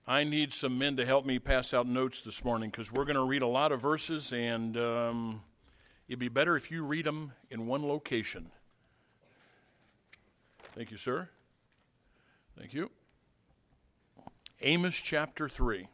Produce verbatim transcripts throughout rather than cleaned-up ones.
I need some men to help me pass out notes this morning because we're going to read a lot of verses, and um, it'd be better if you read them in one location. Thank you, sir. Thank you. Amos chapter three.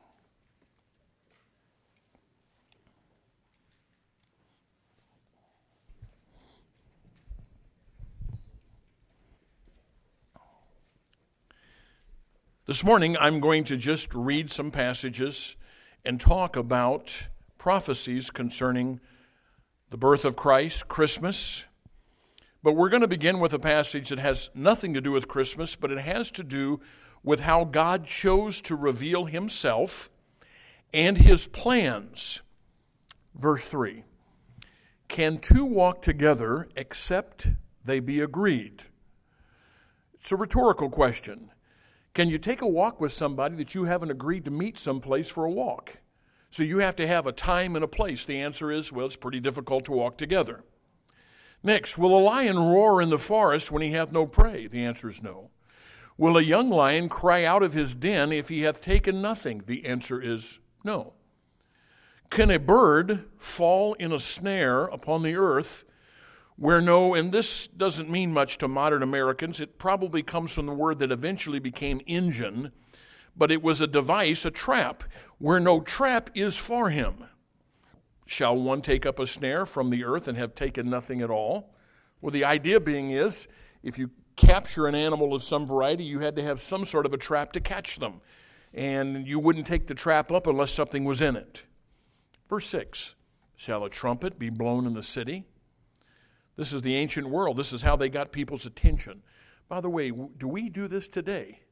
This morning, I'm going to just read some passages and talk about prophecies concerning the birth of Christ, Christmas. But we're going to begin with a passage that has nothing to do with Christmas, but it has to do with how God chose to reveal himself and his plans. Verse three, can two walk together except they be agreed? It's a rhetorical question. Can you take a walk with somebody that you haven't agreed to meet someplace for a walk? So you have to have a time and a place. The answer is, well, it's pretty difficult to walk together. Next, will a lion roar in the forest when he hath no prey? The answer is no. Will a young lion cry out of his den if he hath taken nothing? The answer is no. Can a bird fall in a snare upon the earth where no, and this doesn't mean much to modern Americans, it probably comes from the word that eventually became engine, but it was a device, a trap, where no trap is for him. Shall one take up a snare from the earth and have taken nothing at all? Well, the idea being is, if you capture an animal of some variety, you had to have some sort of a trap to catch them, and you wouldn't take the trap up unless something was in it. Verse six, shall a trumpet be blown in the city? This is the ancient world. This is how they got people's attention. By the way, do we do this today?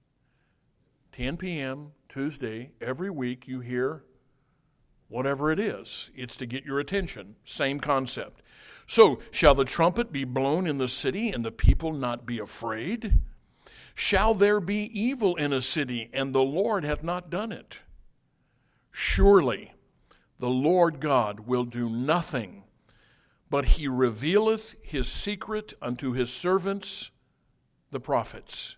ten p.m., Tuesday, every week you hear whatever it is. It's to get your attention. Same concept. So, shall the trumpet be blown in the city and the people not be afraid? Shall there be evil in a city and the Lord hath not done it? Surely the Lord God will do nothing, but he revealeth his secret unto his servants, the prophets.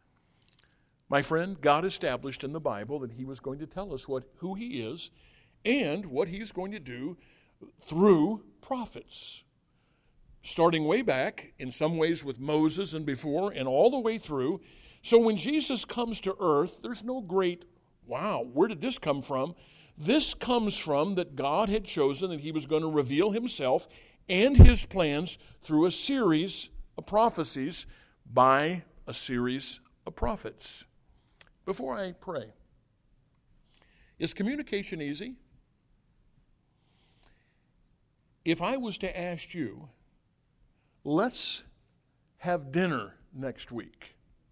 My friend, God established in the Bible that he was going to tell us what who he is and what he's going to do through prophets. Starting way back, in some ways with Moses and before, and all the way through. So when Jesus comes to earth, there's no great, wow, where did this come from? This comes from that God had chosen that he was going to reveal himself and his plans through a series of prophecies by a series of prophets. Before I pray, is communication easy? If I was to ask you, let's have dinner next week.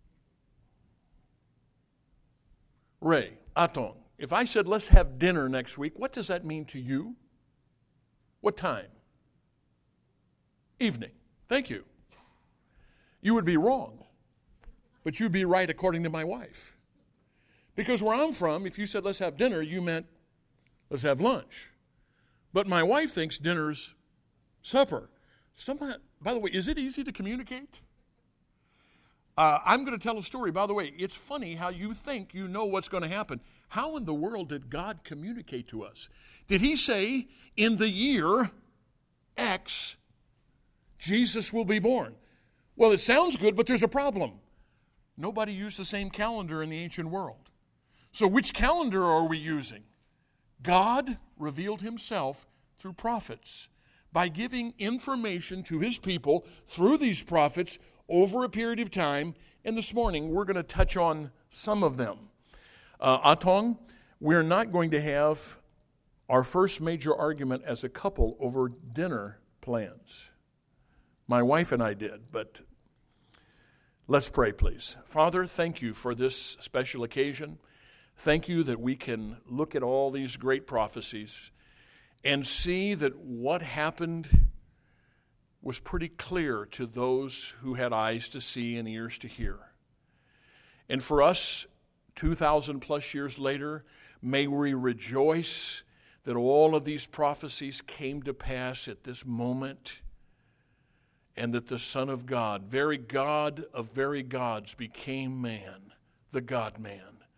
Ray, Atong, if I said let's have dinner next week, what does that mean to you? What time? Evening. Thank you. You would be wrong, but you'd be right according to my wife. Because where I'm from, if you said let's have dinner, you meant let's have lunch. But my wife thinks dinner's supper. Somebody, by the way, is it easy to communicate? Uh, I'm going to tell a story. By the way, it's funny how you think you know what's going to happen. How in the world did God communicate to us? Did he say, in the year X, Jesus will be born? Well, it sounds good, but there's a problem. Nobody used the same calendar in the ancient world. So which calendar are we using? God revealed himself through prophets by giving information to his people through these prophets over a period of time. And this morning, we're going to touch on some of them. Uh, Atong, we're not going to have our first major argument as a couple over dinner plans. My wife and I did, but let's pray, please. Father, thank you for this special occasion. Thank you that we can look at all these great prophecies and see that what happened was pretty clear to those who had eyes to see and ears to hear. And for us, two thousand plus years later, may we rejoice that all of these prophecies came to pass at this moment, and that the Son of God, very God of very gods, became man, the God-man,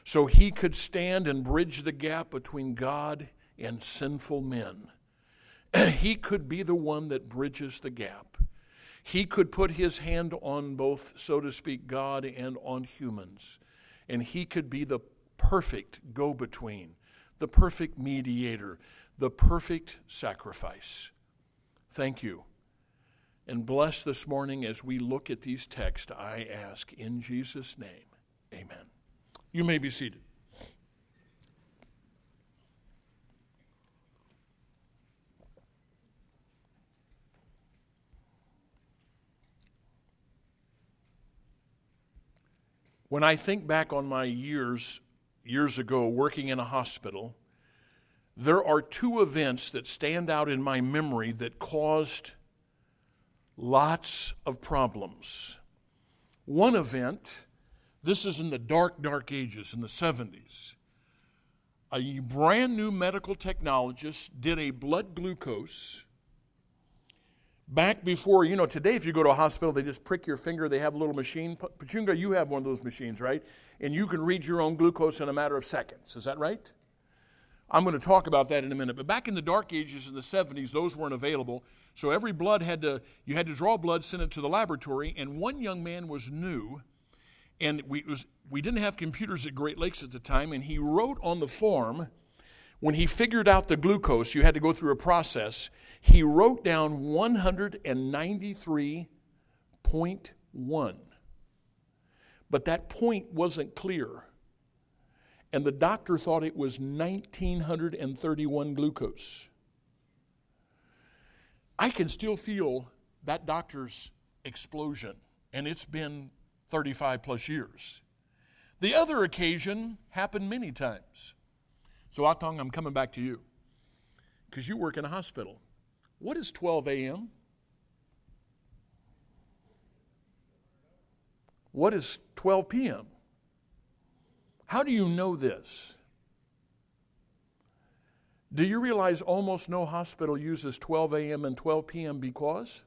so he could stand and bridge the gap between God and sinful men. He could be the one that bridges the gap. He could put his hand on both, so to speak, God and on humans. And he could be the perfect go-between, the perfect mediator, the perfect sacrifice. Thank you. And bless this morning as we look at these texts, I ask in Jesus' name, amen. You may be seated. When I think back on my years, years ago working in a hospital, there are two events that stand out in my memory that caused lots of problems. One event, this is in the dark, dark ages, in the seventies. A brand new medical technologist did a blood glucose back before, you know, today if you go to a hospital, they just prick your finger, they have a little machine. Pachunga, you have one of those machines, right? And you can read your own glucose in a matter of seconds. Is that right? I'm going to talk about that in a minute. But back in the dark ages in the seventies, those weren't available. So every blood had to, you had to draw blood, send it to the laboratory. And one young man was new, and we, was, we didn't have computers at Great Lakes at the time, and he wrote on the form, when he figured out the glucose, you had to go through a process, he wrote down one hundred ninety-three point one. But that point wasn't clear. And the doctor thought it was one thousand nine hundred thirty-one glucose. I can still feel that doctor's explosion, and it's been thirty-five plus years. The other occasion happened many times. So, Atong, I'm coming back to you because you work in a hospital. What is twelve a.m.? What is twelve p.m.? How do you know this? Do you realize almost no hospital uses twelve a.m. and twelve p.m. because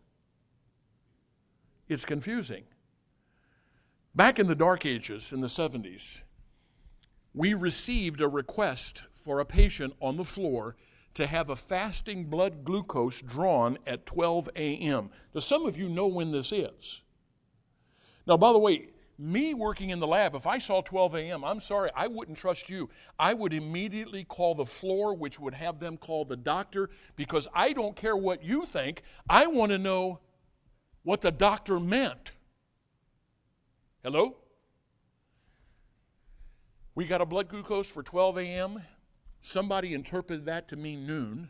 it's confusing? Back in the dark ages, in the seventies, we received a request for a patient on the floor to have a fasting blood glucose drawn at twelve a.m. Now, some of you know when this is. Now, by the way, me working in the lab, if I saw twelve a.m., I'm sorry, I wouldn't trust you. I would immediately call the floor, which would have them call the doctor, because I don't care what you think. I want to know what the doctor meant. Hello? We got a blood glucose for twelve a.m. Somebody interpreted that to mean noon,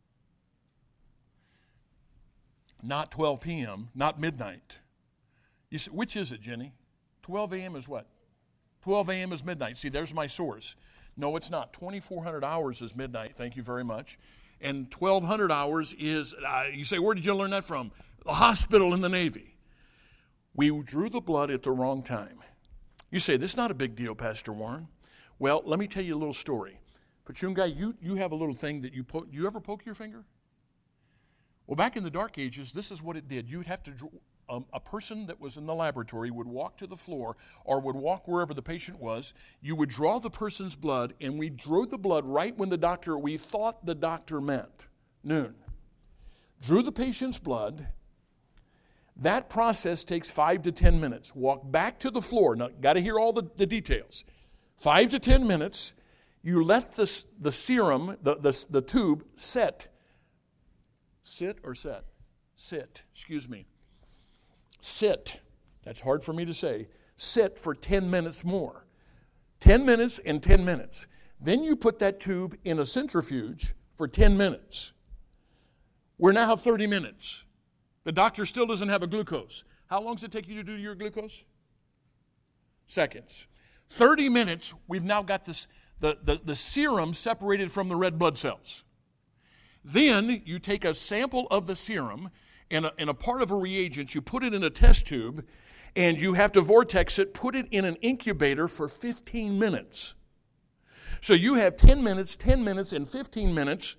not twelve p.m., not midnight. You say, which is it, Jenny? twelve a.m. is what? twelve a.m. is midnight. See, there's my source. No, it's not. twenty-four hundred hours is midnight. Thank you very much. And twelve hundred hours is, uh, you say, where did you learn that from? The hospital in the Navy. We drew the blood at the wrong time. You say, this is not a big deal, Pastor Warren. Well, let me tell you a little story. Pachunga, you, you have a little thing that you poke. You ever poke your finger? Well, back in the dark ages, this is what it did. You'd have to, um, a person that was in the laboratory would walk to the floor or would walk wherever the patient was. You would draw the person's blood, and we drew the blood right when the doctor, we thought the doctor meant, noon. Drew the patient's blood. That process takes five to ten minutes. Walk back to the floor. Now, got to hear all the, the details. Five to ten minutes. You let the, the serum, the, the, the tube, set. Sit or set? Sit, excuse me. Sit. That's hard for me to say. Sit for ten minutes more. ten minutes and ten minutes. Then you put that tube in a centrifuge for ten minutes. We're now have thirty minutes. The doctor still doesn't have a glucose. How long does it take you to do your glucose? Seconds. thirty minutes, we've now got this, the, the, the serum separated from the red blood cells. Then you take a sample of the serum and a, and a part of a reagent, you put it in a test tube, and you have to vortex it, put it in an incubator for fifteen minutes. So you have ten minutes, ten minutes, and fifteen minutes.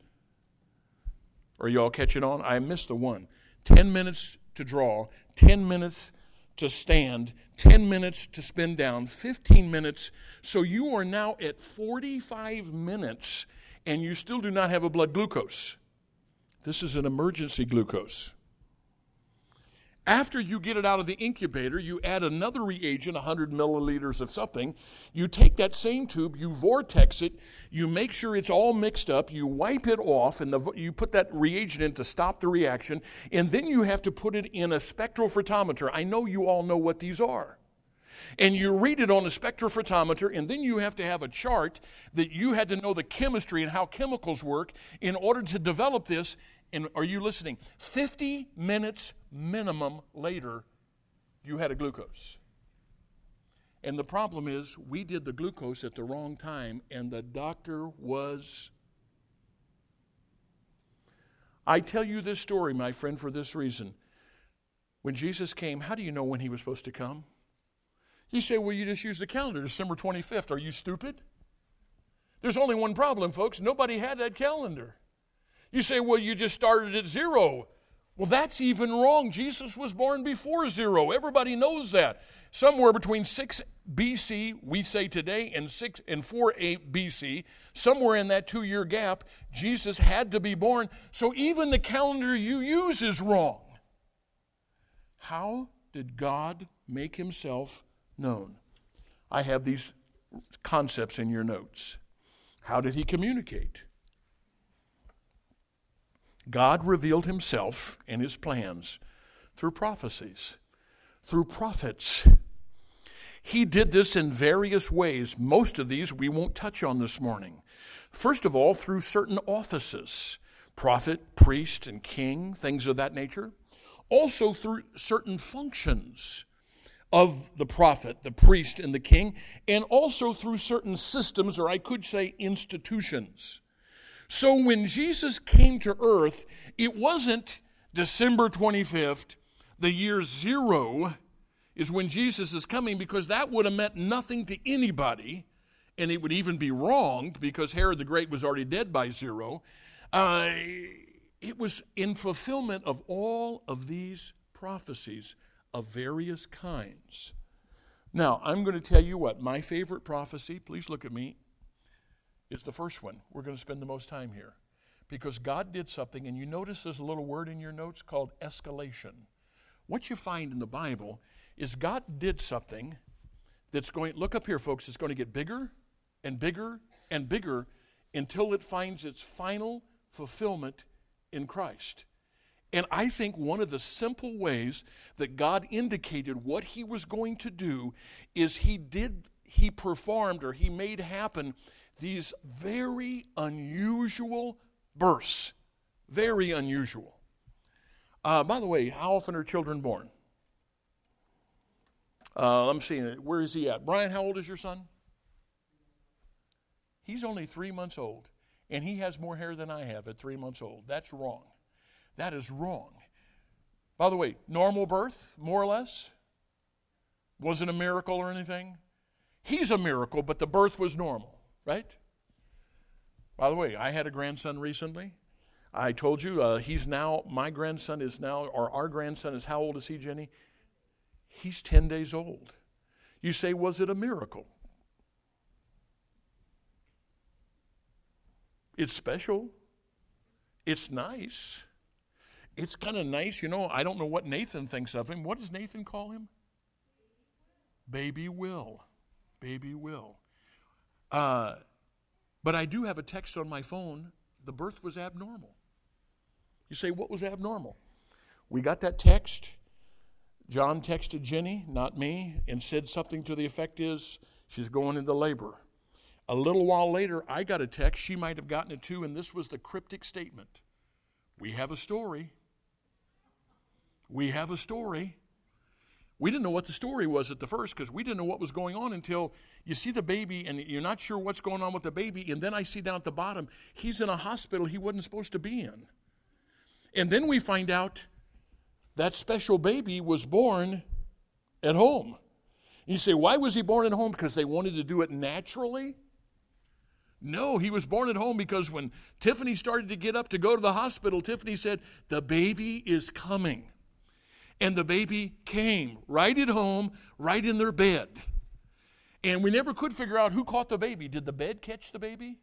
Are you all catching on? I missed the one. ten minutes to draw, ten minutes to stand, ten minutes to spin down, fifteen minutes. So you are now at forty-five minutes and you still do not have a blood glucose. This is an emergency glucose. After you get it out of the incubator, you add another reagent, one hundred milliliters of something. You take that same tube, you vortex it, you make sure it's all mixed up, you wipe it off, and the, you put that reagent in to stop the reaction, and then you have to put it in a spectrophotometer. I know you all know what these are. And you read it on a spectrophotometer, and then you have to have a chart that you had to know the chemistry and how chemicals work in order to develop this. And are you listening? fifty minutes minimum later, you had a glucose. And the problem is, we did the glucose at the wrong time, and the doctor was... I tell you this story, my friend, for this reason. When Jesus came, how do you know when he was supposed to come? You say, well, you just use the calendar, December twenty-fifth. Are you stupid? There's only one problem, folks. Nobody had that calendar. You say, well, you just started at zero. Well, that's even wrong. Jesus was born before zero. Everybody knows that. Somewhere between six B C, we say today, and six and four B C, somewhere in that two-year gap, Jesus had to be born. So even the calendar you use is wrong. How did God make himself known? I have these concepts in your notes. How did he communicate? God revealed himself and his plans through prophecies, through prophets. He did this in various ways. Most of these we won't touch on this morning. First of all, through certain offices, prophet, priest, and king, things of that nature. Also through certain functions of the prophet, the priest, and the king, and also through certain systems, or I could say institutions. So when Jesus came to earth, it wasn't December twenty-fifth, the year zero is when Jesus is coming, because that would have meant nothing to anybody, and it would even be wrong because Herod the Great was already dead by zero. Uh, it was in fulfillment of all of these prophecies of various kinds. Now, I'm going to tell you what, my favorite prophecy, please look at me, is the first one. We're going to spend the most time here. Because God did something, and you notice there's a little word in your notes called escalation. What you find in the Bible is God did something that's going, look up here, folks, it's going to get bigger and bigger and bigger until it finds its final fulfillment in Christ. And I think one of the simple ways that God indicated what he was going to do is he did, he performed, or he made happen these very unusual births. Very unusual. Uh, by the way, how often are children born? Uh, I'm seeing it. Where is he at? Brian, how old is your son? He's only three months old, and he has more hair than I have at three months old. That's wrong. That is wrong. By the way, normal birth, more or less? Wasn't a miracle or anything? He's a miracle, but the birth was normal, right? By the way, I had a grandson recently. I told you, uh, he's now, my grandson is now, or our grandson is, how old is he, Jenny? He's ten days old. You say, was it a miracle? It's special. It's nice. It's kind of nice. You know, I don't know what Nathan thinks of him. What does Nathan call him? Baby Will. Baby Will. Uh, but I do have a text on my phone. The birth was abnormal. You say, what was abnormal? We got that text. John texted Jenny, not me, and said something to the effect is, she's going into labor. A little while later, I got a text. She might have gotten it too, and this was the cryptic statement. We have a story. We have a story. We didn't know what the story was at the first because we didn't know what was going on until you see the baby and you're not sure what's going on with the baby. And then I see down at the bottom, he's in a hospital he wasn't supposed to be in. And then we find out that special baby was born at home. And you say, why was he born at home? Because they wanted to do it naturally? No, he was born at home because when Tiffany started to get up to go to the hospital, Tiffany said, the baby is coming. And the baby came right at home, right in their bed. And we never could figure out who caught the baby. Did the bed catch the baby?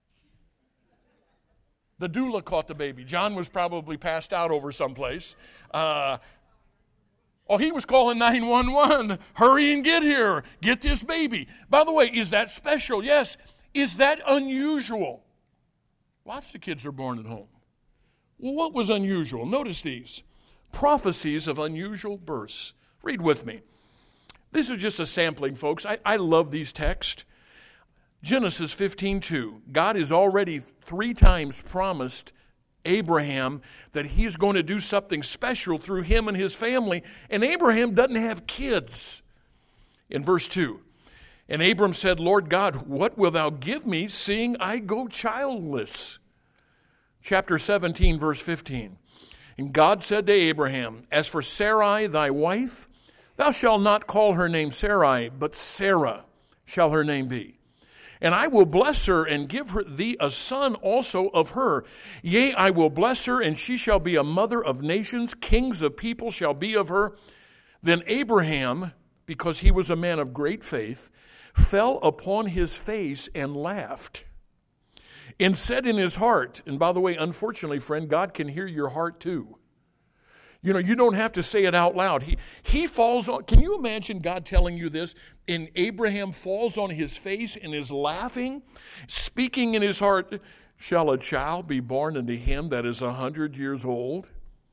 The doula caught the baby. John was probably passed out over someplace. Uh, oh, he was calling nine one one. Hurry and get here. Get this baby. By the way, is that special? Yes. Is that unusual? Lots of kids are born at home. Well, what was unusual? Notice these. Prophecies of unusual births. Read with me. This is just a sampling, folks. I, I love these texts. Genesis fifteen two. God has already three times promised Abraham that he's going to do something special through him and his family, and Abraham doesn't have kids. In verse two, and Abram said, Lord God, what wilt thou give me, seeing I go childless? Chapter seventeen, verse fifteen. And God said to Abraham, as for Sarai thy wife, thou shalt not call her name Sarai, but Sarah shall her name be. And I will bless her and give her thee a son also of her. Yea, I will bless her, and she shall be a mother of nations. Kings of people shall be of her. Then Abraham, because he was a man of great faith, fell upon his face and laughed, and said in his heart, and by the way, unfortunately, friend, God can hear your heart too. You know, you don't have to say it out loud. He he falls on, can you imagine God telling you this? And Abraham falls on his face and is laughing, speaking in his heart, shall a child be born unto him that is a hundred years old?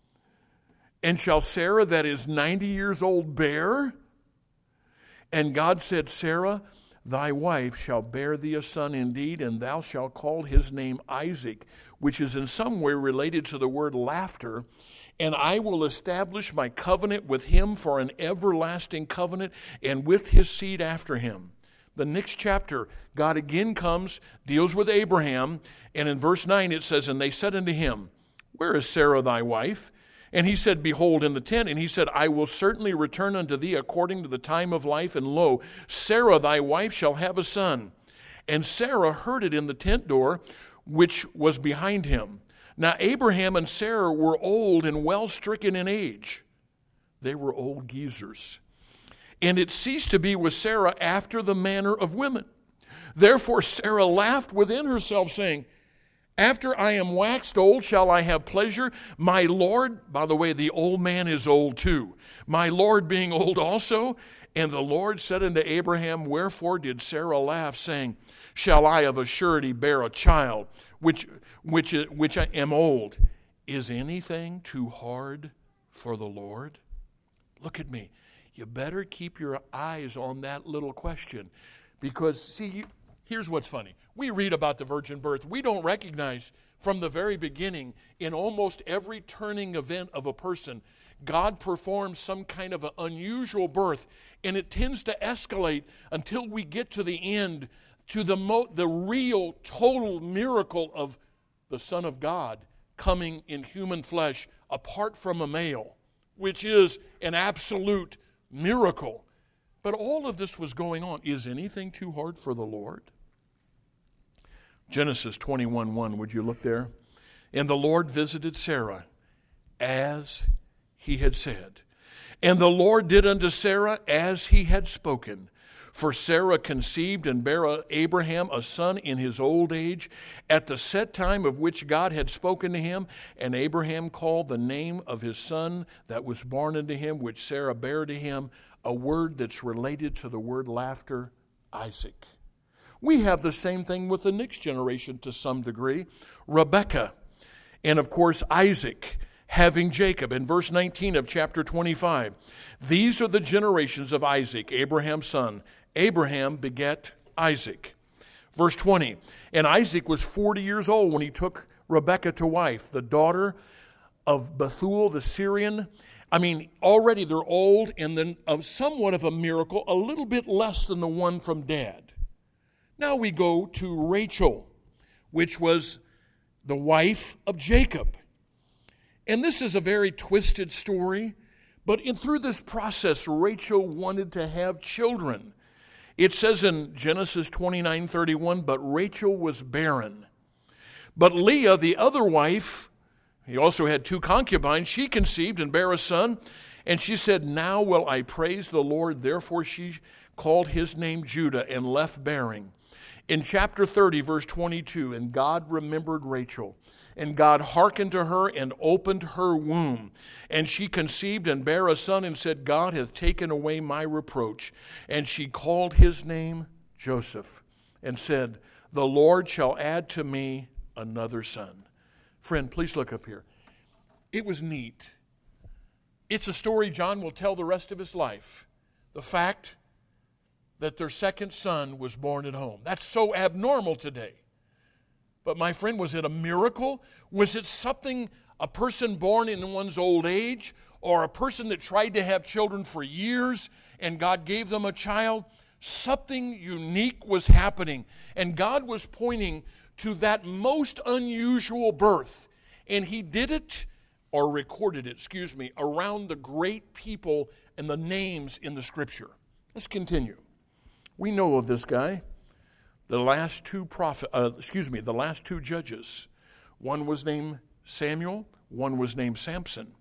And shall Sarah that is ninety years old bear? And God said, Sarah, thy wife shall bear thee a son indeed, and thou shalt call his name Isaac, which is in some way related to the word laughter. And I will establish my covenant with him for an everlasting covenant, and with his seed after him. The next chapter, God again comes, deals with Abraham, and in verse nine it says, and they said unto him, where is Sarah thy wife? And he said, behold, in the tent. And he said, I will certainly return unto thee according to the time of life, and lo, Sarah thy wife shall have a son. And Sarah heard it in the tent door, which was behind him. Now Abraham and Sarah were old and well stricken in age. They were old geezers. And it ceased to be with Sarah after the manner of women. Therefore Sarah laughed within herself, saying, after I am waxed old, shall I have pleasure? My Lord, by the way, the old man is old too. My Lord being old also. And the Lord said unto Abraham, wherefore did Sarah laugh, saying, shall I of a surety bear a child, which which which I am old? Is anything too hard for the Lord? Look at me. You better keep your eyes on that little question, because see, you, here's what's funny. We read about the virgin birth. We don't recognize from the very beginning, in almost every turning event of a person, God performs some kind of an unusual birth, and it tends to escalate until we get to the end, to the mo- the real, total miracle of the Son of God coming in human flesh apart from a male, which is an absolute miracle. But all of this was going on. Is anything too hard for the Lord? Genesis twenty-one one, would you look there? And the Lord visited Sarah as he had said. And the Lord did unto Sarah as he had spoken. For Sarah conceived and bare Abraham a son in his old age, at the set time of which God had spoken to him. And Abraham called the name of his son that was born unto him, which Sarah bare to him, a word that's related to the word laughter, Isaac. We have the same thing with the next generation to some degree. Rebekah, and of course Isaac, having Jacob. In verse nineteen of chapter twenty-five, these are the generations of Isaac, Abraham's son. Abraham begat Isaac. Verse twenty, and Isaac was forty years old when he took Rebekah to wife, the daughter of Bethuel the Syrian. I mean, already they're old, and then of somewhat of a miracle, a little bit less than the one from Dad. Now we go to Rachel, which was the wife of Jacob. And this is a very twisted story, but in, through this process, Rachel wanted to have children. It says in Genesis twenty-nine thirty-one, but Rachel was barren. But Leah, the other wife, he also had two concubines, she conceived and bare a son, And she said, now will I praise the Lord. Therefore she called his name Judah and left bearing. In chapter thirty, verse twenty-two, and God remembered Rachel, and God hearkened to her and opened her womb. And she conceived and bare a son and said, God hath taken away my reproach. And she called his name Joseph and said, the Lord shall add to me another son. Friend, please look up here. It was neat. It's a story John will tell the rest of his life. The fact that their second son was born at home. That's so abnormal today. But my friend, was it a miracle? Was it something, a person born in one's old age, or a person that tried to have children for years and God gave them a child? Something unique was happening, and God was pointing to that most unusual birth. And he did it, or recorded it, excuse me, around the great people and the names in the Scripture. Let's continue. We know of this guy. The last two prophet, uh, excuse me, the last two judges. One was named Samuel, one was named Samson.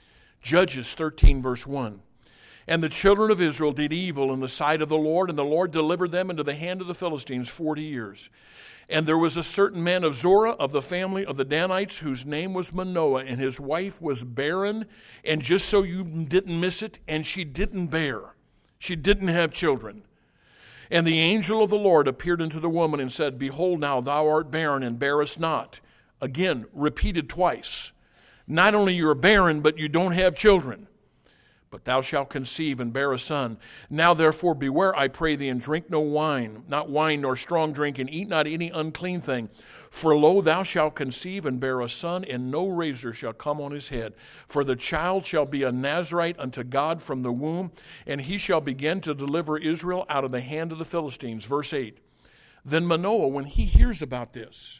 Judges thirteen, verse one. And the children of Israel did evil in the sight of the Lord, and the Lord delivered them into the hand of the Philistines forty years. And there was a certain man of Zorah of the family of the Danites, whose name was Manoah, and his wife was barren. And just so you didn't miss it, and she didn't bear. She didn't have children. And the angel of the Lord appeared unto the woman and said, behold, now thou art barren and bearest not. Again, repeated twice. Not only you're barren, but you don't have children. But thou shalt conceive and bear a son. Now therefore beware, I pray thee, and drink no wine, not wine nor strong drink, and eat not any unclean thing. For lo, thou shalt conceive and bear a son, and no razor shall come on his head. For the child shall be a Nazarite unto God from the womb, and he shall begin to deliver Israel out of the hand of the Philistines. Verse eight. Then Manoah, when he hears about this,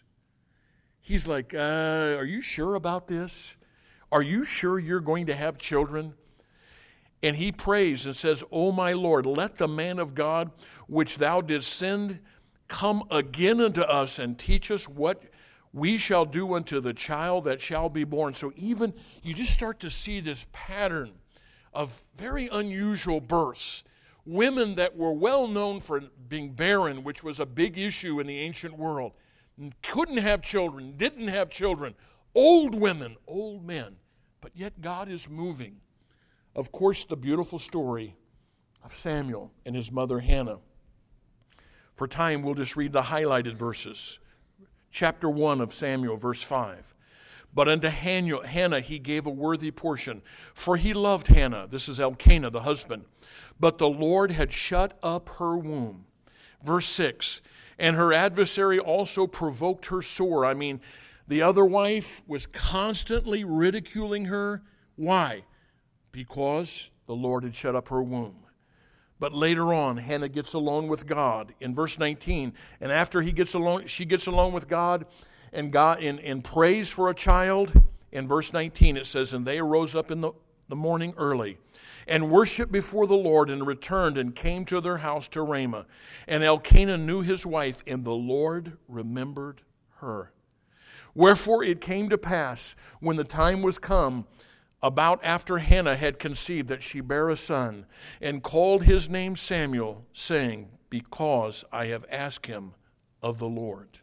he's like, uh, are you sure about this? Are you sure you're going to have children? And he prays and says, O my Lord, let the man of God which thou didst send come again unto us and teach us what we shall do unto the child that shall be born. So even you just start to see this pattern of very unusual births. Women that were well known for being barren, which was a big issue in the ancient world, couldn't have children, didn't have children. Old women, old men. But yet God is moving. Of course, the beautiful story of Samuel and his mother Hannah. For time, we'll just read the highlighted verses. Chapter one of Samuel, verse five. But unto Hannah he gave a worthy portion, for he loved Hannah. This is Elkanah, the husband. But the Lord had shut up her womb. Verse six. And her adversary also provoked her sore. I mean, the other wife was constantly ridiculing her. Why? Because the Lord had shut up her womb. But later on, Hannah gets alone with God in verse nineteen. And after he gets alone, she gets alone with God and God and, and prays for a child. In verse nineteen, it says, and they arose up in the, the morning early and worshipped before the Lord, and returned and came to their house to Ramah. And Elkanah knew his wife, and the Lord remembered her. Wherefore it came to pass, when the time was come, about after Hannah had conceived, that she bare a son, and called his name Samuel, saying, because I have asked him of the Lord.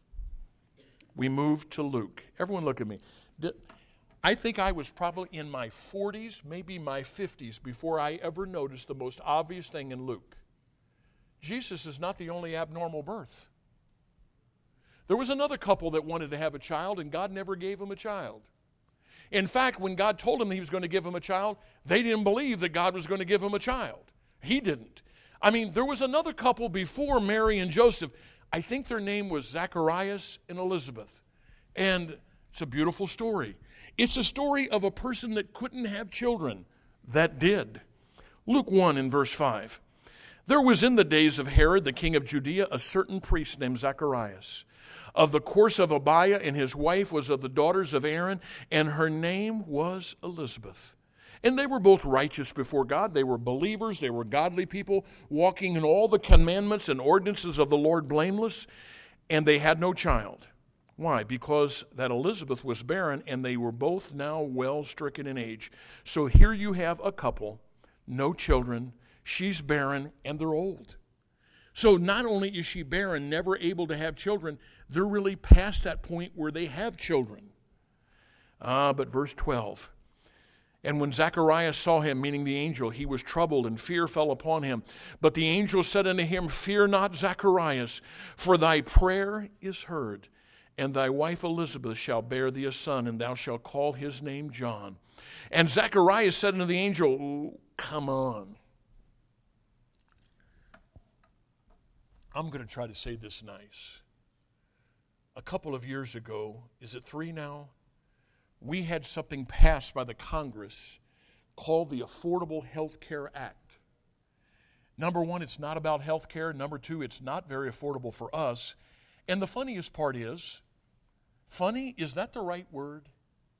We moved to Luke. Everyone look at me. I think I was probably in my forties, maybe my fifties, before I ever noticed the most obvious thing in Luke. Jesus is not the only abnormal birth. There was another couple that wanted to have a child, and God never gave them a child. In fact, when God told him he was going to give him a child, they didn't believe that God was going to give him a child. He didn't. I mean, there was another couple before Mary and Joseph. I think their name was Zacharias and Elizabeth. And it's a beautiful story. It's a story of a person that couldn't have children that did. Luke one in verse five. There was in the days of Herod, the king of Judea, a certain priest named Zacharias, of the course of Abiah, and his wife was of the daughters of Aaron, and her name was Elizabeth. And they were both righteous before God. They were believers. They were godly people, walking in all the commandments and ordinances of the Lord blameless. And they had no child. Why? Because that Elizabeth was barren, and they were both now well stricken in age. So here you have a couple, no children, she's barren, and they're old. So not only is she barren, never able to have children, they're really past that point where they have children. Ah, but verse twelve. And when Zacharias saw him, meaning the angel, he was troubled, and fear fell upon him. But the angel said unto him, Fear not, Zacharias, for thy prayer is heard, and thy wife Elizabeth shall bear thee a son, and thou shalt call his name John. And Zacharias said unto the angel, oh, come on. I'm going to try to say this nice. A couple of years ago, is it three now? We had something passed by the Congress called the Affordable Health Care Act. Number one, it's not about health care. Number two, it's not very affordable for us. And the funniest part is, funny, is that the right word?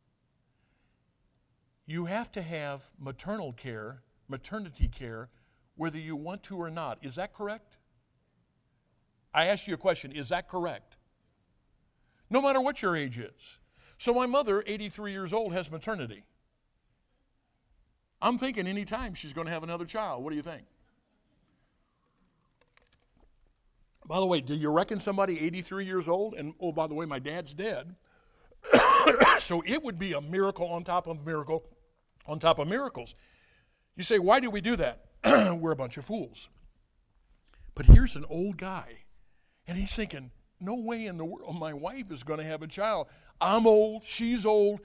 You have to have maternal care, maternity care, whether you want to or not. Is that correct? I asked you a question. Is that correct? No matter what your age is. So my mother, eighty-three years old, has maternity. I'm thinking any time she's going to have another child. What do you think? By the way, do you reckon somebody eighty-three years old, and oh, by the way, my dad's dead, so it would be a miracle on top of a miracle on top of miracles. You say, why do we do that? We're a bunch of fools. But here's an old guy, and he's thinking, no way in the world my wife is going to have a child. I'm old, she's old,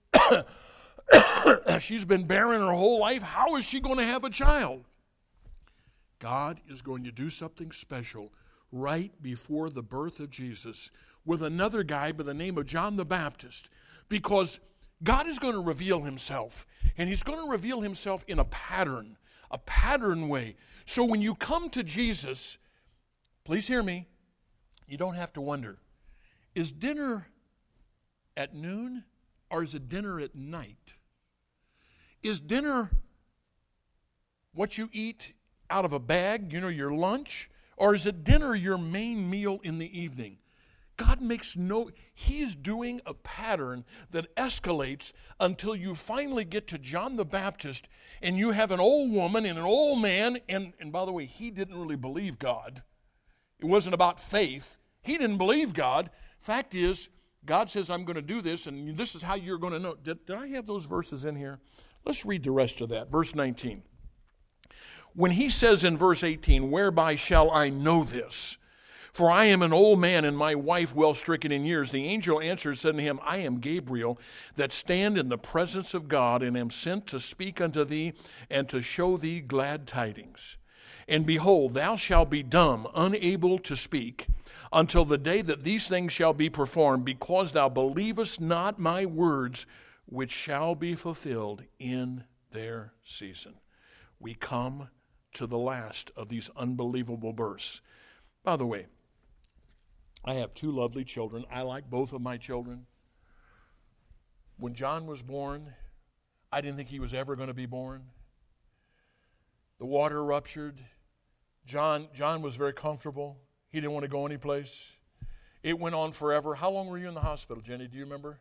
she's been barren her whole life. How is she going to have a child? God is going to do something special right before the birth of Jesus with another guy by the name of John the Baptist, because God is going to reveal himself, and he's going to reveal himself in a pattern, a pattern way. So when you come to Jesus, please hear me, you don't have to wonder, is dinner at noon or is it dinner at night? Is dinner what you eat out of a bag, you know, your lunch, or is it dinner your main meal in the evening? God makes no, he's doing a pattern that escalates until you finally get to John the Baptist, and you have an old woman and an old man, and, and by the way, he didn't really believe God. It wasn't about faith. He didn't believe God. Fact is, God says, I'm going to do this, and this is how you're going to know. Did, did I have those verses in here? Let's read the rest of that. Verse nineteen. When he says in verse eighteen, whereby shall I know this? For I am an old man, and my wife well stricken in years. The angel answered, said to him, I am Gabriel, that stand in the presence of God, and am sent to speak unto thee, and to show thee glad tidings. And behold, thou shalt be dumb, unable to speak, until the day that these things shall be performed, because thou believest not my words, which shall be fulfilled in their season. We come to the last of these unbelievable births. By the way, I have two lovely children. I like both of my children. When John was born, I didn't think he was ever going to be born. The water ruptured. John, John was very comfortable. He didn't want to go anyplace. It went on forever. How long were you in the hospital, Jenny? Do you remember?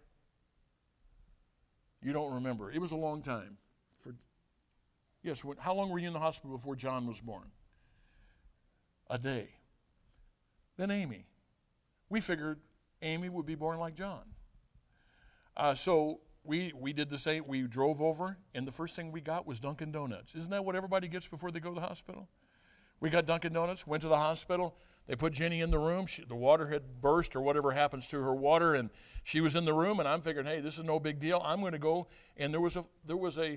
You don't remember. It was a long time. For, yes, when, how long were you in the hospital before John was born? A day. Then Amy. We figured Amy would be born like John. Uh, so we we did the same. We drove over, and the first thing we got was Dunkin' Donuts. Isn't that what everybody gets before they go to the hospital? We got Dunkin' Donuts, went to the hospital. They put Jenny in the room. She, the water had burst or whatever happens to her water, and she was in the room, and I'm figuring, hey, this is no big deal. I'm going to go, and there was a there was a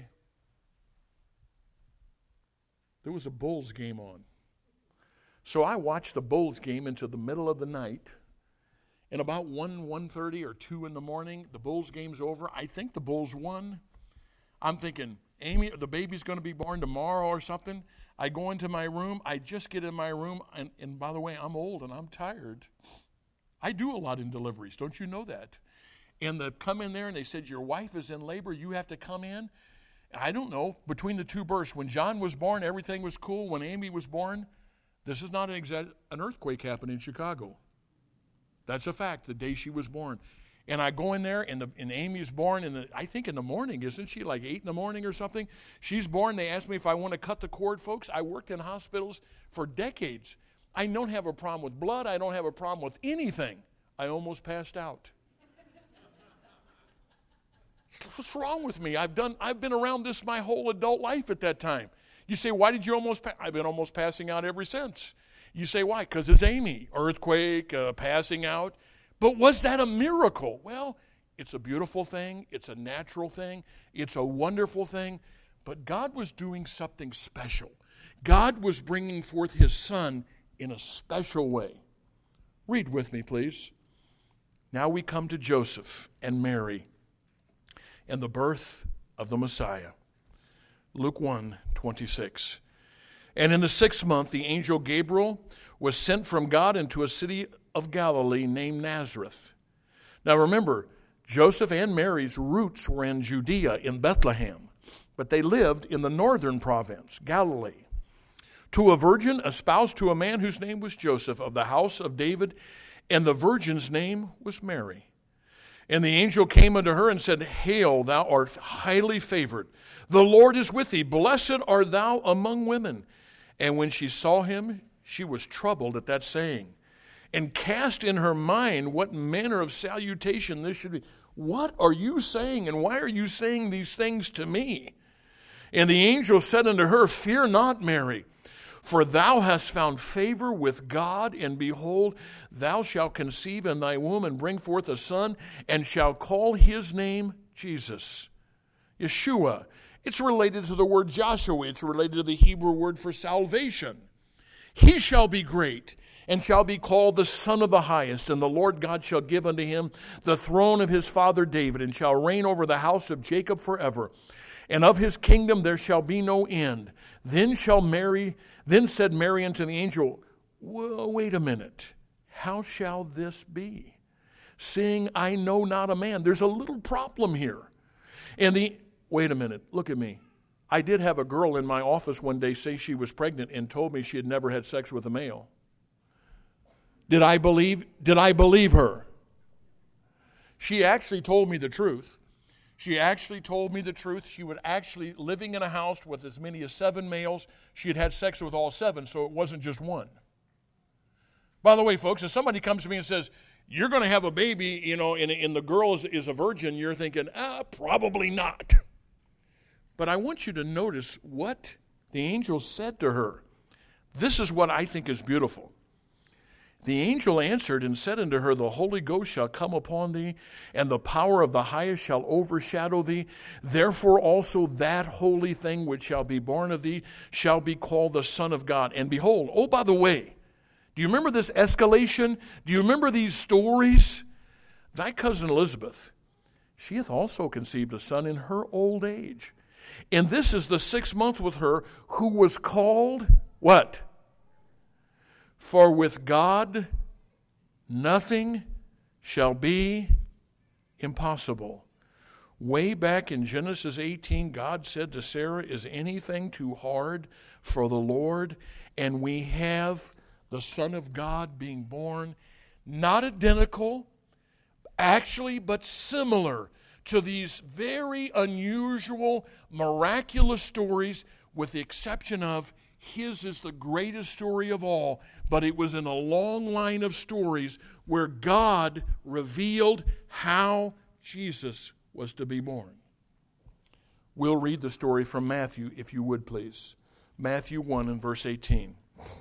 there was a Bulls game on. So I watched the Bulls game into the middle of the night. And about one, one thirty or two in the morning, the Bulls game's over. I think the Bulls won. I'm thinking, Amy, the baby's going to be born tomorrow or something. I go into my room. I just get in my room. And, and by the way, I'm old and I'm tired. I do a lot in deliveries. Don't you know that? And they come in there and they said, your wife is in labor. You have to come in. I don't know. Between the two births, when John was born, everything was cool. When Amy was born, this is not an, exa- an earthquake happened in Chicago. That's a fact, the day she was born. And I go in there, and, the, and Amy's born, in the, I think in the morning, isn't she? Like eight in the morning or something? She's born. They asked me if I want to cut the cord, folks. I worked in hospitals for decades. I don't have a problem with blood. I don't have a problem with anything. I almost passed out. What's wrong with me? I've done. I've been around this my whole adult life at that time. You say, why did you almost pass? I've been almost passing out ever since. You say, why? Because it's Amy. Earthquake, uh, passing out. But was that a miracle? Well, it's a beautiful thing. It's a natural thing. It's a wonderful thing. But God was doing something special. God was bringing forth his son in a special way. Read with me, please. Now we come to Joseph and Mary and the birth of the Messiah. Luke one twenty-six. And in the sixth month, the angel Gabriel was sent from God into a city of Galilee named Nazareth. Now remember, Joseph and Mary's roots were in Judea, in Bethlehem, but they lived in the northern province, Galilee. To a virgin espoused to a man whose name was Joseph, of the house of David, and the virgin's name was Mary. And the angel came unto her and said, Hail, thou art highly favored. The Lord is with thee. Blessed art thou among women. And when she saw him, she was troubled at that saying, and cast in her mind what manner of salutation this should be. What are you saying, and why are you saying these things to me? And the angel said unto her, Fear not, Mary, for thou hast found favor with God, and behold, thou shalt conceive in thy womb and bring forth a son, and shalt call his name Jesus. Yeshua. It's related to the word Joshua. It's related to the Hebrew word for salvation. He shall be great, and shall be called the Son of the Highest, and the Lord God shall give unto him the throne of his father David, and shall reign over the house of Jacob forever. And of his kingdom there shall be no end. Then shall Mary, then said Mary unto the angel, well, wait a minute, how shall this be? Seeing I know not a man. There's a little problem here. And the, wait a minute, look at me. I did have a girl in my office one day say she was pregnant and told me she had never had sex with a male. Did I believe, did I believe her? She actually told me the truth. She actually told me the truth. She was actually living in a house with as many as seven males. She had had sex with all seven, so it wasn't just one. By the way, folks, if somebody comes to me and says, you're going to have a baby, you know, and, and the girl is, is a virgin, you're thinking, ah, probably not. But I want you to notice what the angel said to her. This is what I think is beautiful. The angel answered and said unto her, The Holy Ghost shall come upon thee, and the power of the highest shall overshadow thee. Therefore also that holy thing which shall be born of thee shall be called the Son of God. And behold, oh, by the way, do you remember this escalation? Do you remember these stories? Thy cousin Elizabeth, she hath also conceived a son in her old age. And this is the sixth month with her, who was called, what? For with God nothing shall be impossible. Way back in Genesis eighteen, God said to Sarah, is anything too hard for the Lord? And we have the Son of God being born, not identical, actually, but similar to these very unusual, miraculous stories, with the exception of his is the greatest story of all, but it was in a long line of stories where God revealed how Jesus was to be born. We'll read the story from Matthew, if you would please. Matthew one and verse eighteen.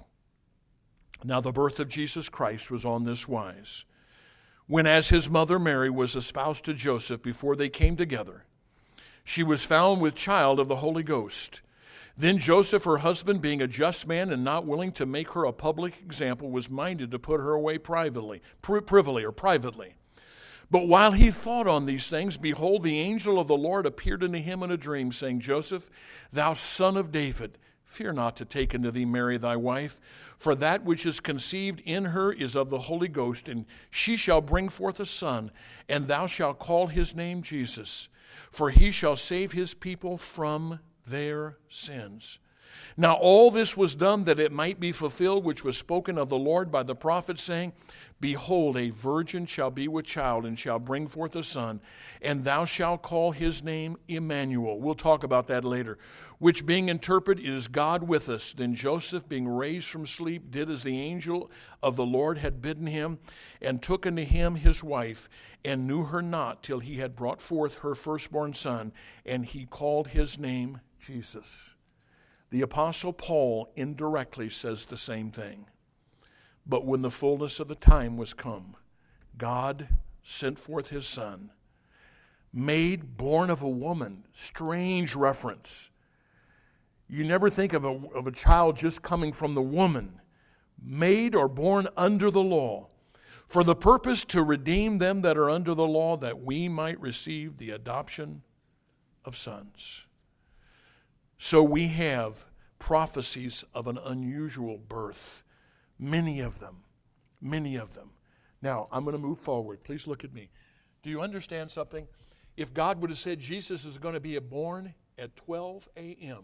Now the birth of Jesus Christ was on this wise. When as his mother Mary was espoused to Joseph before they came together, she was found with child of the Holy Ghost. Then Joseph, her husband, being a just man and not willing to make her a public example, was minded to put her away privately, privily or privately. But while he thought on these things, behold, the angel of the Lord appeared unto him in a dream, saying, Joseph, thou son of David, fear not to take unto thee Mary thy wife, for that which is conceived in her is of the Holy Ghost, and she shall bring forth a son, and thou shalt call his name Jesus, for he shall save his people from their sins. Now all this was done that it might be fulfilled, which was spoken of the Lord by the prophet, saying, Behold, a virgin shall be with child, and shall bring forth a son, and thou shalt call his name Emmanuel. We'll talk about that later. Which being interpreted is God with us. Then Joseph, being raised from sleep, did as the angel of the Lord had bidden him, and took unto him his wife, and knew her not till he had brought forth her firstborn son, and he called his name Jesus. The Apostle Paul indirectly says the same thing. But when the fullness of the time was come, God sent forth his Son, made born of a woman. Strange reference. You never think of a, of a child just coming from the woman. Made or born under the law, for the purpose to redeem them that are under the law, that we might receive the adoption of sons. So we have prophecies of an unusual birth. Many of them. Many of them. Now, I'm going to move forward. Please look at me. Do you understand something? If God would have said Jesus is going to be born at twelve a.m.,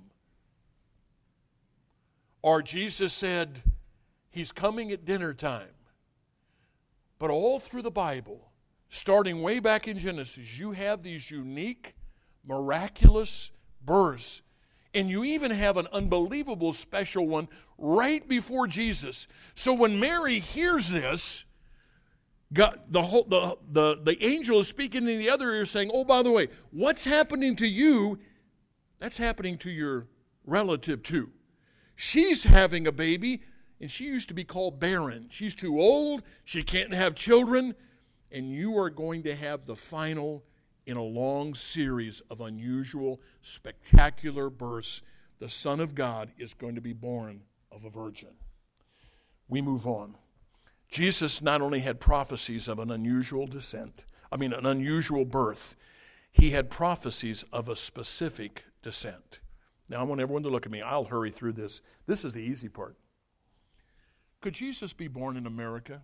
or Jesus said he's coming at dinner time, but all through the Bible, starting way back in Genesis, you have these unique, miraculous births. And you even have an unbelievable special one right before Jesus. So when Mary hears this, God, the, whole, the, the, the angel is speaking in the other ear saying, oh, by the way, what's happening to you, that's happening to your relative too. She's having a baby, and she used to be called barren. She's too old. She can't have children. And you are going to have the final in a long series of unusual, spectacular births. The Son of God is going to be born of a virgin. We move on. Jesus not only had prophecies of an unusual descent, I mean an unusual birth, he had prophecies of a specific descent. Now I want everyone to look at me. I'll hurry through this. This is the easy part. Could Jesus be born in America?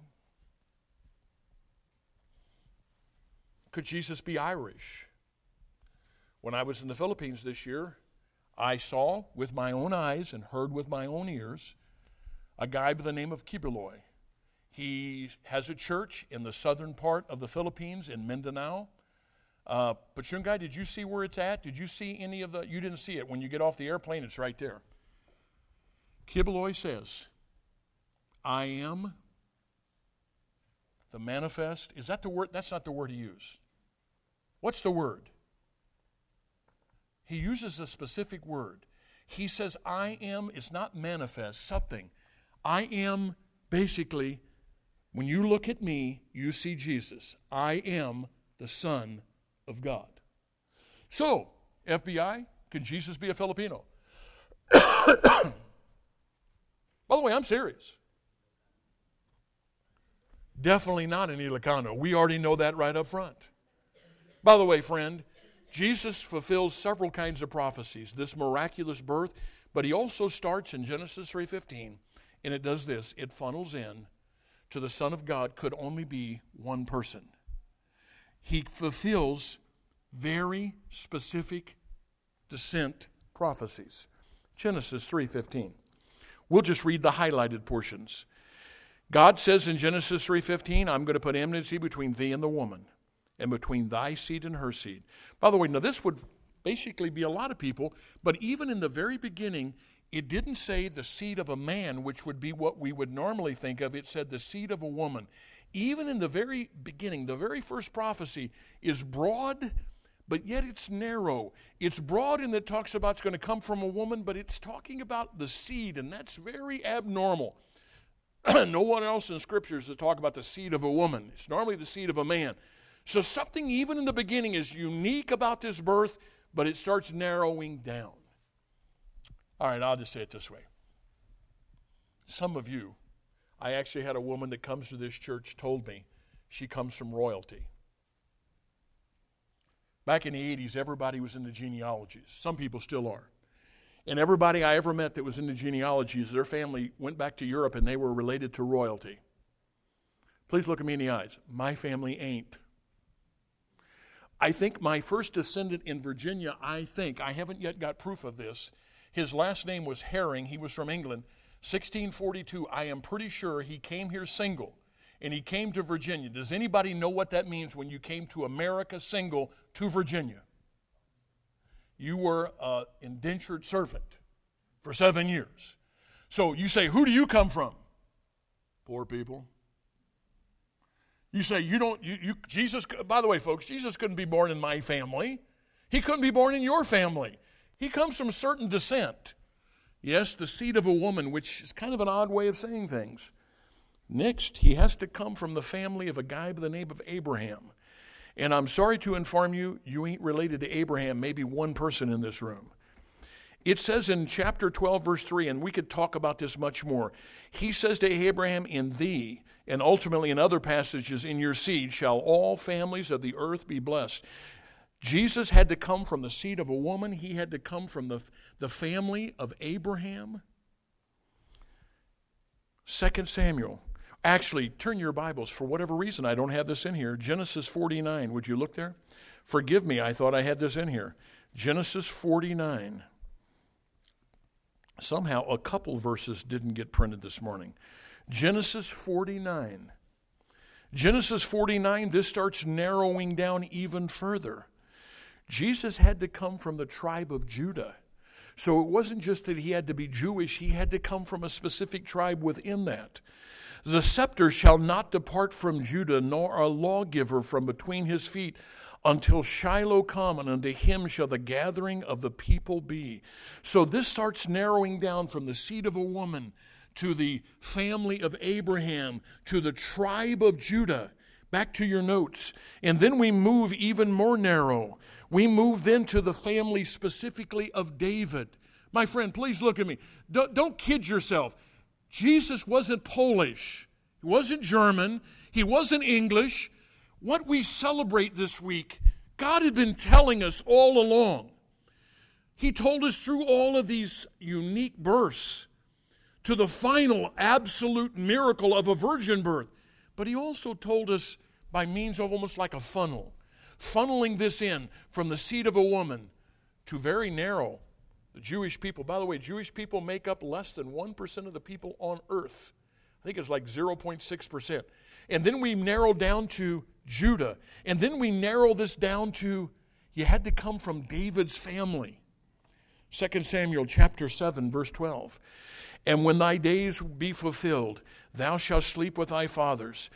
Could Jesus be Irish? When I was in the Philippines this year, I saw with my own eyes and heard with my own ears a guy by the name of Kibuloy. He has a church in the southern part of the Philippines in Mindanao. Uh, Pachungay, did you see where it's at? Did you see any of the, you didn't see it. When you get off the airplane, it's right there. Kibuloy says, I am the manifest. Is that the word? That's not the word he used. What's the word? He uses a specific word. He says, I am, it's not manifest, something. I am basically, when you look at me, you see Jesus. I am the Son of God. So, F B I, can Jesus be a Filipino? By the way, I'm serious. Definitely not an Ilocano. We already know that right up front. By the way, friend, Jesus fulfills several kinds of prophecies, this miraculous birth, but he also starts in Genesis three fifteen, and it does this. It funnels in to the Son of God could only be one person. He fulfills very specific descent prophecies. Genesis three fifteen. We'll just read the highlighted portions. God says in Genesis three fifteen, I'm going to put enmity between thee and the woman, and between thy seed and her seed. By the way, now this would basically be a lot of people, but even in the very beginning, it didn't say the seed of a man, which would be what we would normally think of. It said the seed of a woman. Even in the very beginning, the very first prophecy is broad, but yet it's narrow. It's broad in that it talks about it's going to come from a woman, but it's talking about the seed, and that's very abnormal. No one else in Scriptures to talk about the seed of a woman. It's normally the seed of a man. So something even in the beginning is unique about this birth, but it starts narrowing down. All right, I'll just say it this way. Some of you, I actually had a woman that comes to this church told me she comes from royalty. Back in the eighties, everybody was into genealogies. Some people still are. And everybody I ever met that was into genealogies, their family went back to Europe and they were related to royalty. Please look at me in the eyes. My family ain't. I think my first descendant in Virginia, I think, I haven't yet got proof of this, His last name was Herring. He was from England. sixteen forty-two, I am pretty sure he came here single, and he came to Virginia. Does anybody know what that means when you came to America single to Virginia? You were an indentured servant for seven years. So you say, who do you come from? Poor people. You say, you don't, you, you, Jesus, by the way, folks, Jesus couldn't be born in my family. He couldn't be born in your family. He comes from certain descent. Yes, the seed of a woman, which is kind of an odd way of saying things. Next, he has to come from the family of a guy by the name of Abraham. And I'm sorry to inform you, you ain't related to Abraham, maybe one person in this room. It says in chapter twelve, verse three, and we could talk about this much more. He says to Abraham, in thee, and ultimately in other passages, in your seed, shall all families of the earth be blessed. Jesus had to come from the seed of a woman. He had to come from the, the family of Abraham. Second Samuel. Actually, turn your Bibles. For whatever reason, I don't have this in here. Genesis forty-nine. Would you look there? Forgive me, I thought I had this in here. Genesis forty-nine. Somehow a couple verses didn't get printed this morning. Genesis forty-nine. Genesis forty-nine, this starts narrowing down even further. Jesus had to come from the tribe of Judah. So it wasn't just that he had to be Jewish, he had to come from a specific tribe within that. The scepter shall not depart from Judah, nor a lawgiver from between his feet, until Shiloh come, and unto him shall the gathering of the people be. So this starts narrowing down from the seed of a woman to the family of Abraham, to the tribe of Judah. Back to your notes. And then we move even more narrow. We move then to the family specifically of David. My friend, please look at me. Don't, don't kid yourself. Jesus wasn't Polish. He wasn't German. He wasn't English. What we celebrate this week, God had been telling us all along. He told us through all of these unique births to the final absolute miracle of a virgin birth. But he also told us by means of almost like a funnel, funneling this in from the seed of a woman to very narrow, the Jewish people. By the way, Jewish people make up less than one percent of the people on earth. I think it's like zero point six percent. And then we narrow down to Judah. And then we narrow this down to, you had to come from David's family. Second Samuel chapter seven, verse twelve. And when thy days be fulfilled, thou shalt sleep with thy fathers.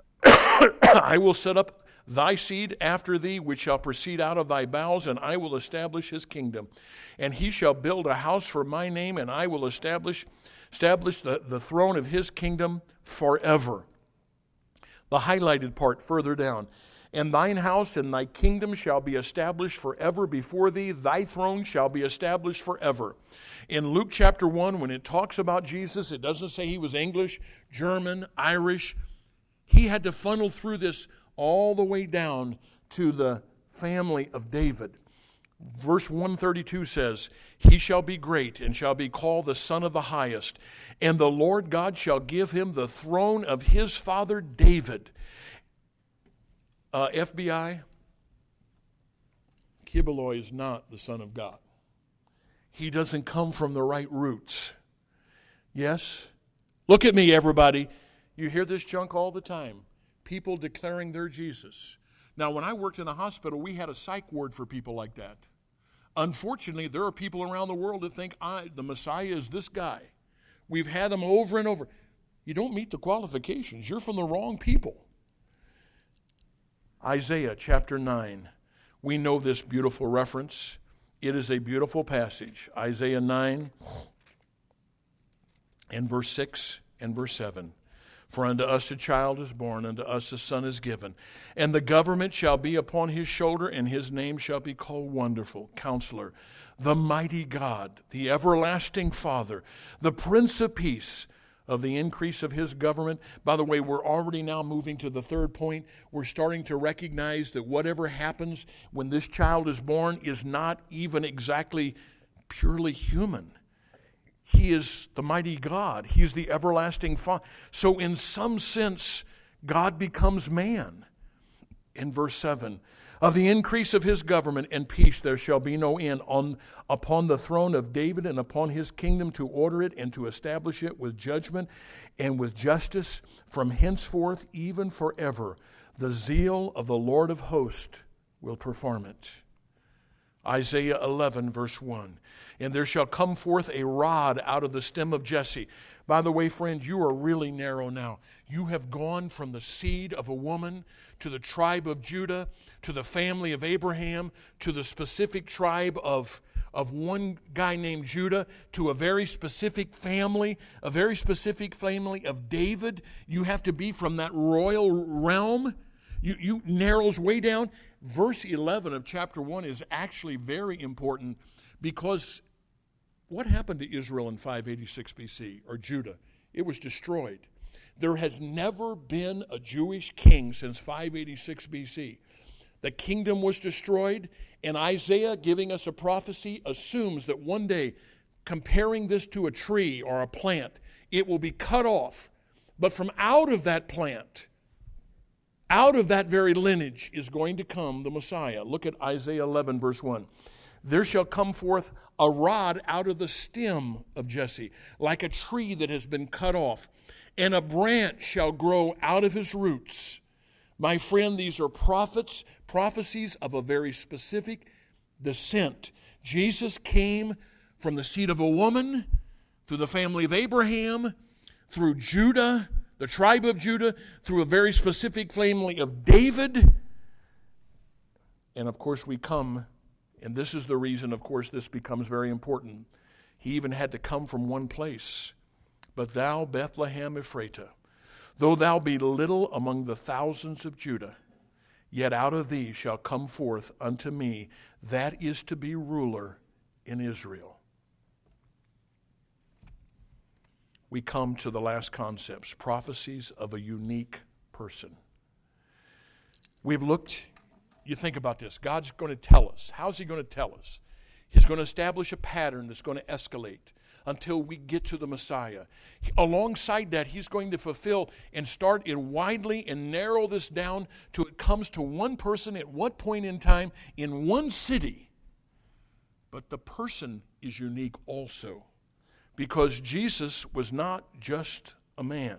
I will set up thy seed after thee, which shall proceed out of thy bowels, and I will establish his kingdom. And he shall build a house for my name, and I will establish, establish the, the throne of his kingdom forever. The highlighted part further down. And thine house and thy kingdom shall be established forever before thee. Thy throne shall be established forever. In Luke chapter one, when it talks about Jesus, it doesn't say he was English, German, Irish. He had to funnel through this all the way down to the family of David. Verse one thirty-two says, he shall be great and shall be called the Son of the Highest. And the Lord God shall give him the throne of his father David. Uh, F B I, Kibaloi is not the Son of God. He doesn't come from the right roots. Yes? Look at me, everybody. You hear this junk all the time. People declaring they're Jesus. Now, when I worked in a hospital, we had a psych ward for people like that. Unfortunately, there are people around the world that think I, the Messiah is this guy. We've had them over and over. You don't meet the qualifications. You're from the wrong people. Isaiah chapter nine. We know this beautiful reference. It is a beautiful passage. Isaiah nine and verse six and verse seven. For unto us a child is born, unto us a son is given, and the government shall be upon his shoulder, and his name shall be called Wonderful, Counselor, the Mighty God, the Everlasting Father, the Prince of Peace. Of the increase of his government. By the way, we're already now moving to the third point. We're starting to recognize that whatever happens when this child is born is not even exactly purely human. He is the mighty God. He is the everlasting Father. So in some sense, God becomes man. in verse seven. Of the increase of his government and peace there shall be no end on upon the throne of David and upon his kingdom, to order it and to establish it with judgment and with justice from henceforth even forever. The zeal of the Lord of hosts will perform it. Isaiah eleven, verse one. And there shall come forth a rod out of the stem of Jesse. By the way, friends, you are really narrow now. You have gone from the seed of a woman to the tribe of Judah, to the family of Abraham, to the specific tribe of, of one guy named Judah, to a very specific family, a very specific family of David. You have to be from that royal realm. You, you narrows way down. Verse eleven of chapter one is actually very important, because what happened to Israel in five eighty-six B C, or Judah? It was destroyed. There has never been a Jewish king since five eighty-six B C. The kingdom was destroyed, and Isaiah, giving us a prophecy, assumes that one day, comparing this to a tree or a plant, it will be cut off. But from out of that plant, out of that very lineage, is going to come the Messiah. Look at Isaiah eleven, verse one. There shall come forth a rod out of the stem of Jesse, like a tree that has been cut off, and a branch shall grow out of his roots. My friend, these are prophets, prophecies of a very specific descent. Jesus came from the seed of a woman, through the family of Abraham, through Judah, the tribe of Judah, through a very specific family of David. And of course we come, and this is the reason, of course, this becomes very important. He even had to come from one place. But thou, Bethlehem Ephratah, though thou be little among the thousands of Judah, yet out of thee shall come forth unto me that is to be ruler in Israel. We come to the last concepts, prophecies of a unique person. We've looked, you think about this, God's going to tell us. How's he going to tell us? He's going to establish a pattern that's going to escalate until we get to the Messiah. Alongside that, he's going to fulfill and start it widely and narrow this down till it comes to one person at what point in time in one city. But the person is unique also, because Jesus was not just a man.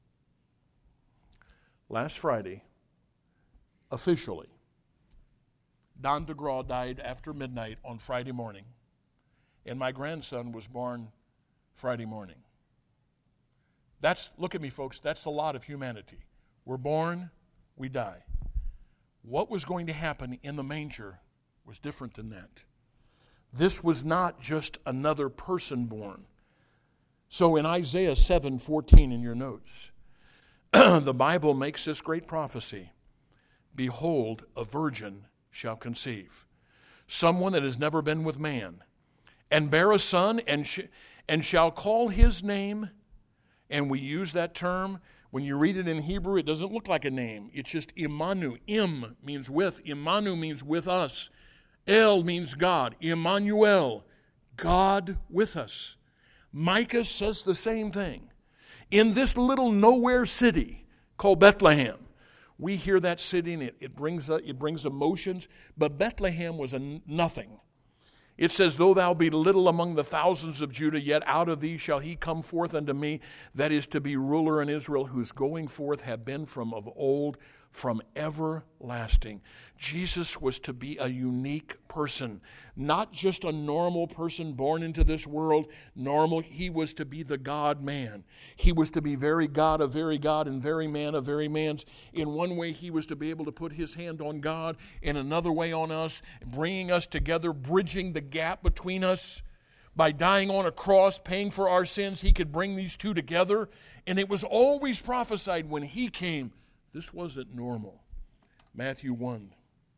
Last Friday, officially, Don DeGraw died after midnight on Friday morning, and my grandson was born Friday morning. That's, look at me, folks, that's the lot of humanity. We're born, we die. What was going to happen in the manger was different than that. This was not just another person born. So in Isaiah seven fourteen in your notes, the Bible makes this great prophecy. Behold, a virgin shall conceive, someone that has never been with man, and bear a son, and sh- and shall call his name. And we use that term. When you read it in Hebrew, it doesn't look like a name. It's just Imanu. Im means with. Imanu means with us. El means God. Emmanuel, God with us. Micah says the same thing. In this little nowhere city called Bethlehem, we hear that city and it, it, brings, uh, it brings emotions, but Bethlehem was a n- nothing. It says, though thou be little among the thousands of Judah, yet out of thee shall he come forth unto me, that is to be ruler in Israel, whose going forth have been from of old, from everlasting. Jesus was to be a unique person, not just a normal person born into this world. Normal, he was to be the God-man. He was to be very God of very God and very man of very man's. In one way, he was to be able to put his hand on God, in another way on us, bringing us together, bridging the gap between us. By dying on a cross, paying for our sins, he could bring these two together. And it was always prophesied when he came, this wasn't normal. Matthew one.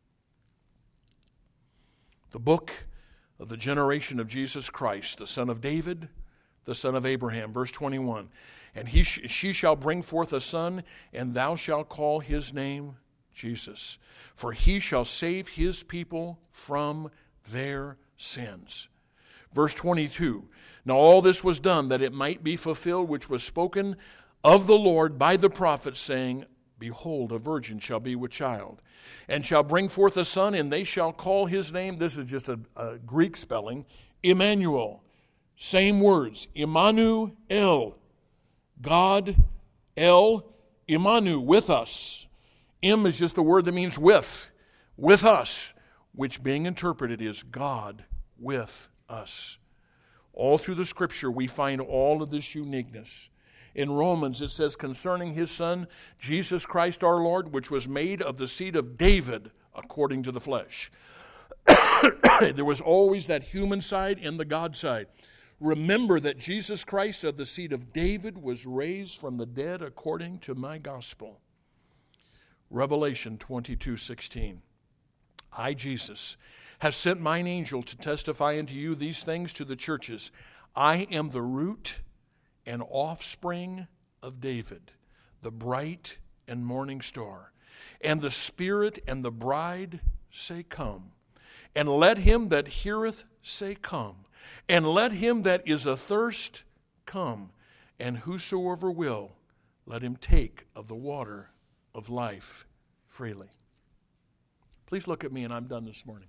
The book of the generation of Jesus Christ, the son of David, the son of Abraham. Verse twenty-one. And he sh- she shall bring forth a son, and thou shalt call his name Jesus. For he shall save his people from their sins. Verse twenty-two. Now all this was done that it might be fulfilled, which was spoken of the Lord by the prophet, saying, behold, a virgin shall be with child, and shall bring forth a son, and they shall call his name," this is just a, a Greek spelling, "Emmanuel." Same words, Immanuel, God, El, Immanu, with us. Im is just the word that means with, with us, which being interpreted is God with us. All through the Scripture we find all of this uniqueness. In Romans it says concerning his Son, Jesus Christ our Lord, which was made of the seed of David according to the flesh. There was always that human side and the God side. Remember that Jesus Christ of the seed of David was raised from the dead according to my gospel. Revelation twenty-two sixteen. I, Jesus, have sent mine angel to testify unto you these things to the churches. I am the root and offspring of David, the bright and morning star. And the Spirit and the bride say, Come. And let him that heareth say, Come. And let him that is athirst come. And whosoever will, let him take of the water of life freely. Please look at me, and I'm done this morning.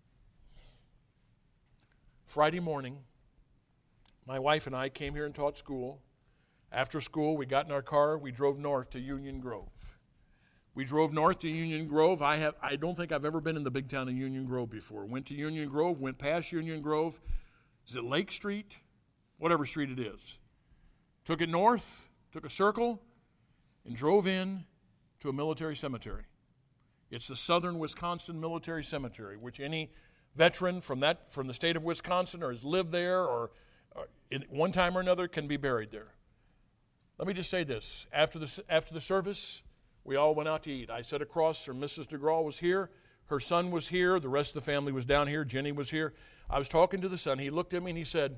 Friday morning, my wife and I came here and taught school. After school, we got in our car. We drove north to Union Grove. We drove north to Union Grove. I have I don't think I've ever been in the big town of Union Grove before. Went to Union Grove, went past Union Grove. Is it Lake Street? Whatever street it is. Took it north, took a circle, and drove in to a military cemetery. It's the Southern Wisconsin Military Cemetery, which any veteran from that from the state of Wisconsin or has lived there or, or in one time or another can be buried there. Let me just say this. After the, after the service, we all went out to eat. I sat across from Missus DeGraw was here. Her son was here. The rest of the family was down here. Jenny was here. I was talking to the son. He looked at me and he said,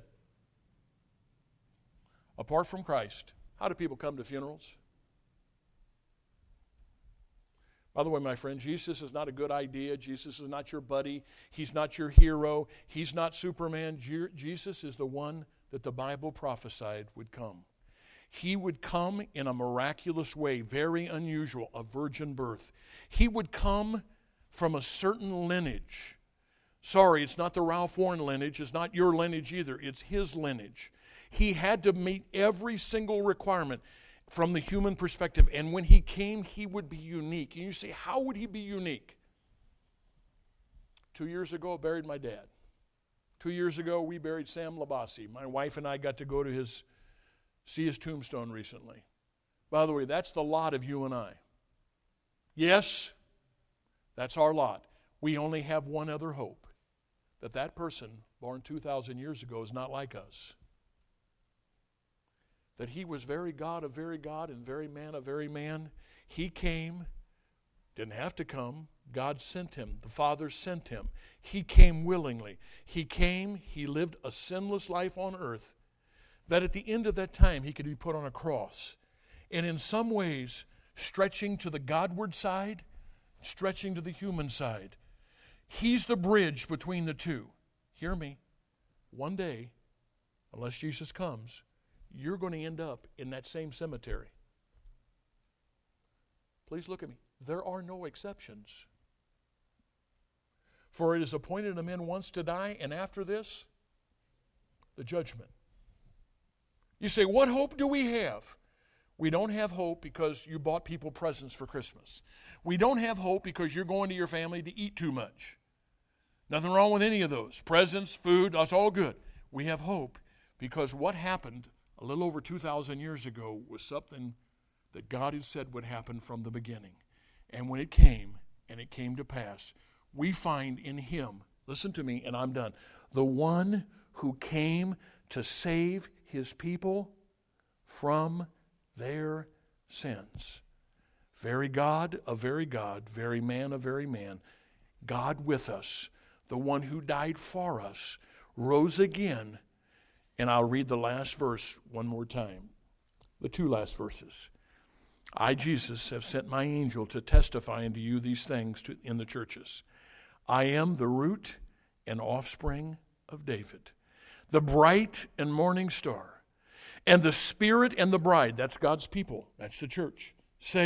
apart from Christ, how do people come to funerals? By the way, my friend, Jesus is not a good idea. Jesus is not your buddy. He's not your hero. He's not Superman. Je- Jesus is the one that the Bible prophesied would come. He would come in a miraculous way, very unusual, a virgin birth. He would come from a certain lineage. Sorry, it's not the Ralph Warren lineage. It's not your lineage either. It's his lineage. He had to meet every single requirement from the human perspective. And when he came, he would be unique. And you say, how would he be unique? Two years ago, I buried my dad. Two years ago, we buried Sam Labasi. My wife and I got to go to his, see his tombstone recently. By the way, that's the lot of you and I. Yes, that's our lot. We only have one other hope, that that person born two thousand years ago is not like us. That he was very God of very God and very man of very man. He came, didn't have to come. God sent him. The Father sent him. He came willingly. He came, he lived a sinless life on earth, that at the end of that time he could be put on a cross. And in some ways, stretching to the Godward side, stretching to the human side. He's the bridge between the two. Hear me. One day, unless Jesus comes, you're going to end up in that same cemetery. Please look at me. There are no exceptions. For it is appointed a man once to die, and after this, the judgment. You say, what hope do we have? We don't have hope because you bought people presents for Christmas. We don't have hope because you're going to your family to eat too much. Nothing wrong with any of those. Presents, food, that's all good. We have hope because what happened a little over two thousand years ago was something that God had said would happen from the beginning. And when it came, and it came to pass, we find in him, listen to me and I'm done, the one who came to save his people from their sins. Very God, a very God, very man, a very man, God with us, the one who died for us, rose again. And I'll read the last verse one more time, the two last verses. I, Jesus, have sent my angel to testify unto you these things to, in the churches. I am the root and offspring of David, the bright and morning star. And the Spirit and the bride, that's God's people, that's the church, say,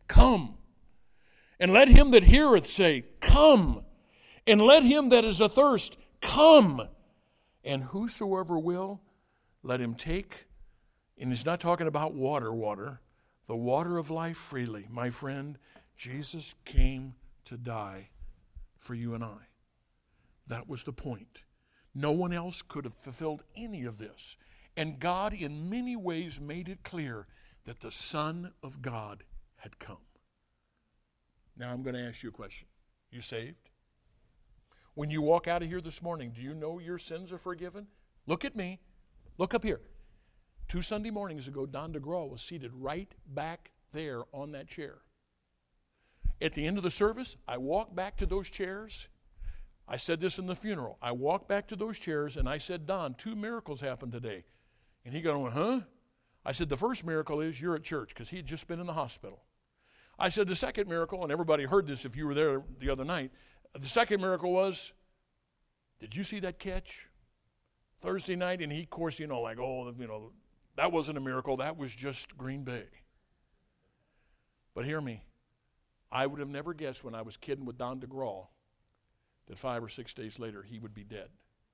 come. And let him that heareth say, come. And let him that is athirst come. And whosoever will, let him take. And he's not talking about water, water. The water of life freely. My friend, Jesus came to die for you and I. That was the point. No one else could have fulfilled any of this. And God in many ways made it clear that the Son of God had come. Now I'm going to ask you a question. You saved? When you walk out of here this morning, do you know your sins are forgiven? Look at me. Look up here. Two Sunday mornings ago, Don DeGraw was seated right back there on that chair. At the end of the service, I walked back to those chairs. I said this in the funeral. I walked back to those chairs and I said, Don, two miracles happened today. And he going, huh? I said, the first miracle is you're at church, because he had just been in the hospital. I said, the second miracle, and everybody heard this if you were there the other night, the second miracle was, did you see that catch Thursday night? And he, of course, you know, like, oh, you know, that wasn't a miracle. That was just Green Bay. But hear me. I would have never guessed when I was kidding with Don DeGraw that five or six days later he would be dead.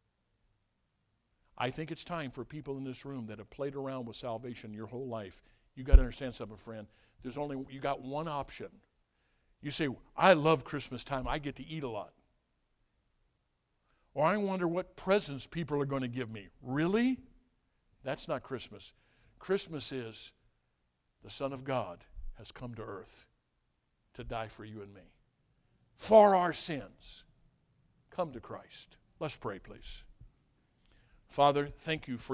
I think it's time for people in this room that have played around with salvation your whole life. You got to understand something, friend. There's only, you got one option. You say, I love Christmas time. I get to eat a lot. Or I wonder what presents people are going to give me. Really? That's not Christmas. Christmas is the Son of God has come to earth to die for you and me. For our sins. Come to Christ. Let's pray, please. Father, thank you for